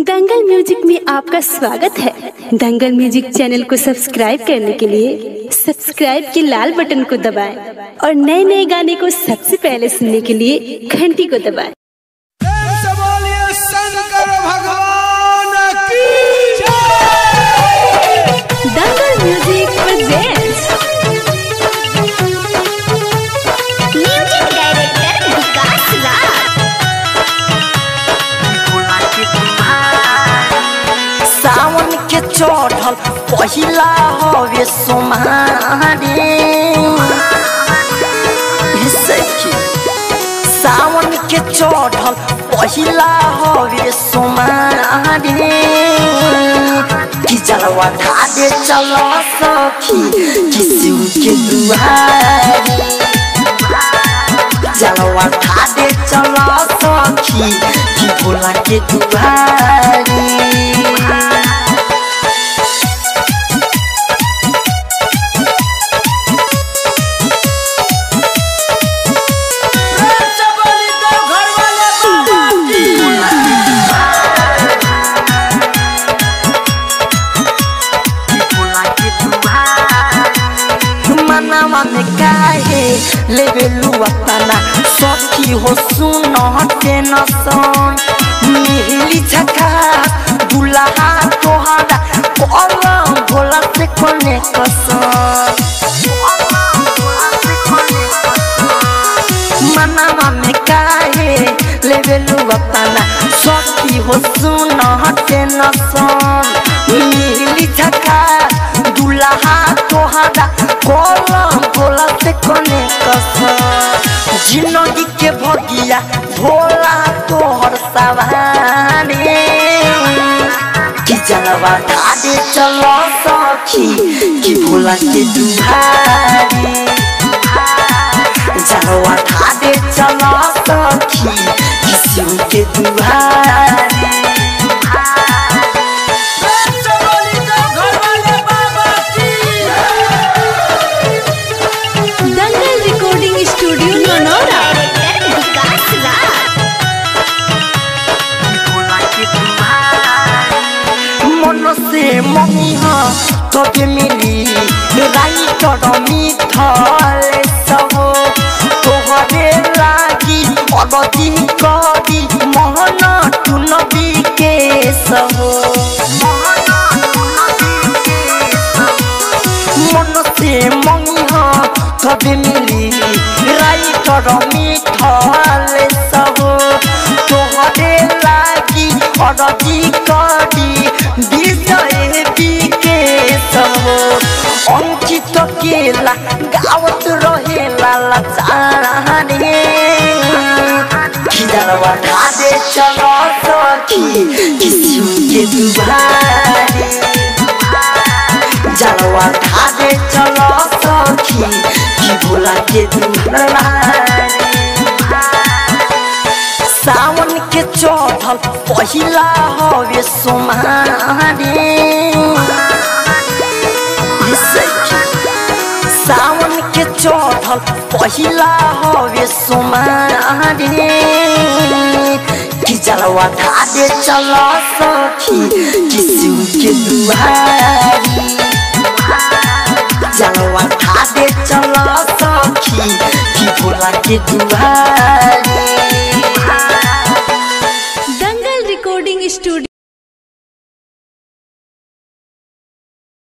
दंगल music में आपका स्वागत है। दंगल म्यूजिक चैनल को सब्सक्राइब करने के लिए सब्सक्राइब के लाल बटन को दबाएं और नए नए गाने को सबसे पहले सुनने के लिए घंटी को दबाएं। Dangal music presents music director Vikas Raj. सावन के चढ़ल पहिला हवे सोमारी सावन के चढ़ल पहिला हवे सोमारी कि जलवा ढाडे चल सखी किसी के दुआरी जलवा ढाडे चल सखी कि भोला के दुआरी मनावा में काहे लेबेलू अपना सखी हो सुन हटे न सन मिली झका दुल्हा तोहरा कलम भोला से कोने कसम मनावा में काहे लेबेलू अपना सखी हो सुन हटे न सन मिली झका दुल्हा तोहरा कलम भोला से कोने कसम जिंदगी के भगिया भोला तोहर सवारी कि जलवा ढाडे चल सखी कि भोला के दुआरी जलवा ढाडे चल सखी कि शिव के दुआरी मम्मी तबे मिली राई कर मिठल सब तोहरे लागी अगदी करी मोहन टुनबी के सब मन से मम्मी तबे मिली राई कर मिठल सब तोहरे लागी अगदी करी अंकित केला गावत रहेला लाचारे खिजलवा ढाडे चल सखी किसी के दुआरी जलवा ढाडे चल सखी कि भोला के दुआरी सावन के चढ़ल पहिला हवे सोमारी सावन के चढ़ल पहिला हवे सोमारी कि जलवा ढाडे चल सखी किसी के दुआरी जलवा ढाडे चल सखी कि भोला के दुआरी।